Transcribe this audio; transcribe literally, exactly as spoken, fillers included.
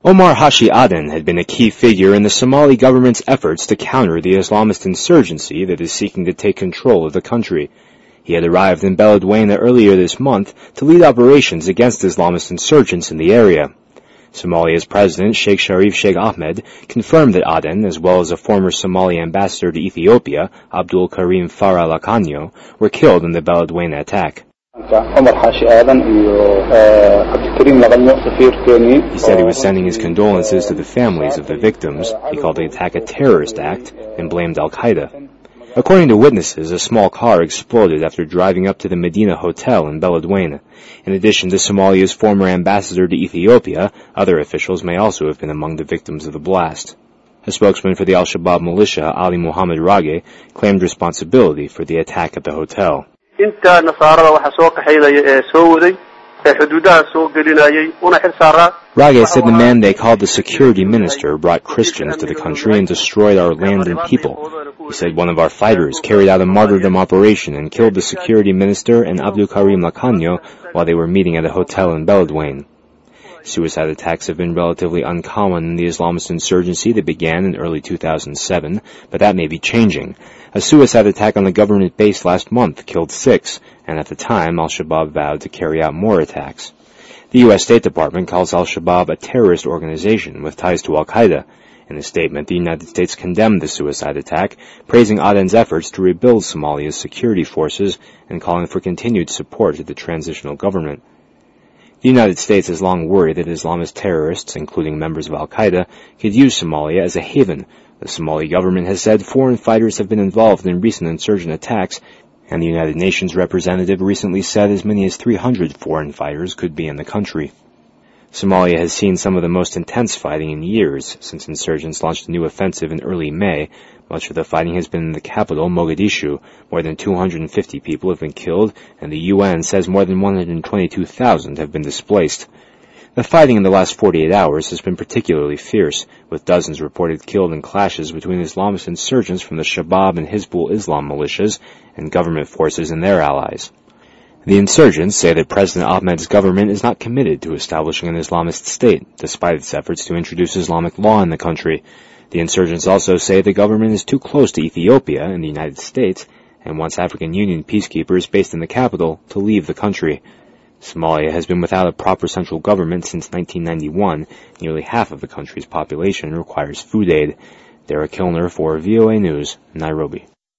Omar Hashi Aden had been a key figure in the Somali government's efforts to counter the Islamist insurgency that is seeking to take control of the country. He had arrived in Beledweyne earlier this month to lead operations against Islamist insurgents in the area. Somalia's president, Sheikh Sharif Sheikh Ahmed, confirmed that Aden, as well as a former Somali ambassador to Ethiopia, Abdul Karim Farah Lakanyo, were killed in the Beledweyne attack. He said he was sending his condolences to the families of the victims. He called the attack a terrorist act and blamed Al-Qaeda. According to witnesses, a small car exploded after driving up to the Medina Hotel in Beledweyne. In addition to Somalia's former ambassador to Ethiopia, other officials may also have been among the victims of the blast. A spokesman for the Al-Shabaab militia, Ali Muhammad Rage, claimed responsibility for the attack at the hotel. Rage said the man they called the security minister brought Christians to the country and destroyed our land and people. He said one of our fighters carried out a martyrdom operation and killed the security minister and Abdul Karim Lakanyo while they were meeting at a hotel in Beledweyne. Suicide attacks have been relatively uncommon in the Islamist insurgency that began in early two thousand seven, but that may be changing. A suicide attack on the government base last month killed six, and at the time, Al-Shabaab vowed to carry out more attacks. The U S State Department calls Al-Shabaab a terrorist organization with ties to Al-Qaeda. In a statement, the United States condemned the suicide attack, praising Aden's efforts to rebuild Somalia's security forces and calling for continued support to the transitional government. The United States has long worried that Islamist terrorists, including members of Al-Qaeda, could use Somalia as a haven. The Somali government has said foreign fighters have been involved in recent insurgent attacks, and the United Nations representative recently said as many as three hundred foreign fighters could be in the country. Somalia has seen some of the most intense fighting in years since insurgents launched a new offensive in early May. Much of the fighting has been in the capital, Mogadishu. More than two hundred fifty people have been killed, and the U N says more than one hundred twenty-two thousand have been displaced. The fighting in the last forty-eight hours has been particularly fierce, with dozens reported killed in clashes between Islamist insurgents from the Shabaab and Hizbul Islam militias and government forces and their allies. The insurgents say that President Ahmed's government is not committed to establishing an Islamist state, despite its efforts to introduce Islamic law in the country. The insurgents also say the government is too close to Ethiopia and the United States and wants African Union peacekeepers based in the capital to leave the country. Somalia has been without a proper central government since nineteen ninety-one. Nearly half of the country's population requires food aid. Derek Kilner for V O A News, Nairobi.